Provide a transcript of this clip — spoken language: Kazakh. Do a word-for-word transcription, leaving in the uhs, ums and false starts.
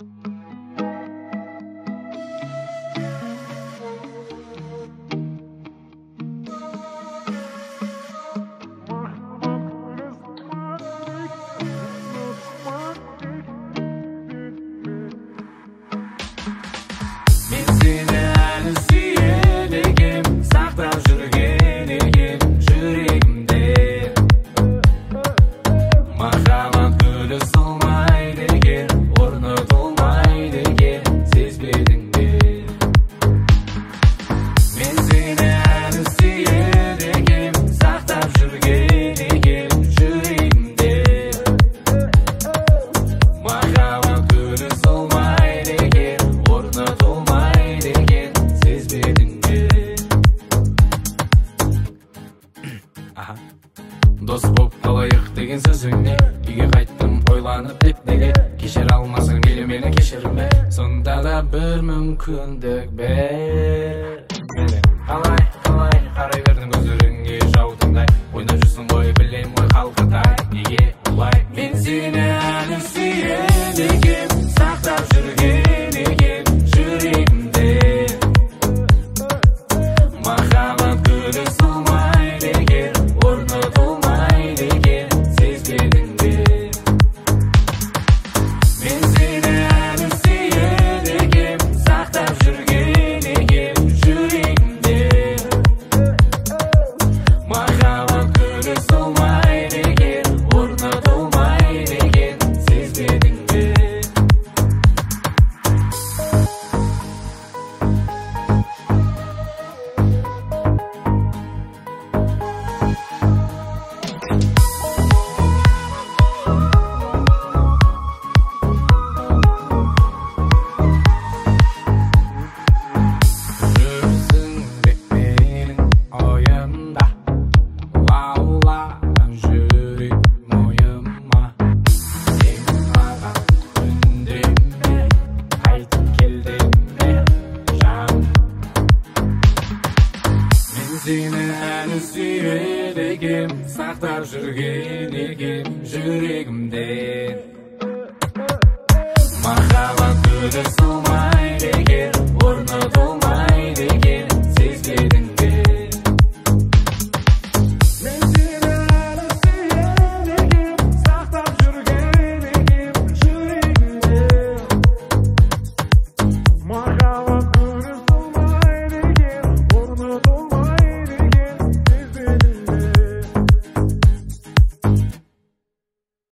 Дос боп қалайық деген сөзіңе үйге қайттым ойланып деп неге кешіре алмасың мейлі мені кешірме сонда да бір мүмкіндік бер қалай қалай қарай бердің көздеріңе жаудыңдай ойнап жүрсің ғой білем ғой қалқыдай неге олай мен сені әлі сүйеді екем сақтап жүрген екем жүрегімде махаббат гүлі солмайды егер орны толмайды екен сезбедің бе мен сені әлі сүйеді екем сақтап жүрген екем жүрегімде махаббат гүлі солмайды егер орны толмайды екен сезбедің бе жүрсің бе менің ойымда лаулаған жүрек мойыма сен маған үндеме қайтып кел деме жан мен сені әлі сүйеді екем сақтап жүрген екем жүрегімде махаббат гүлі солмайды егер орны толмайды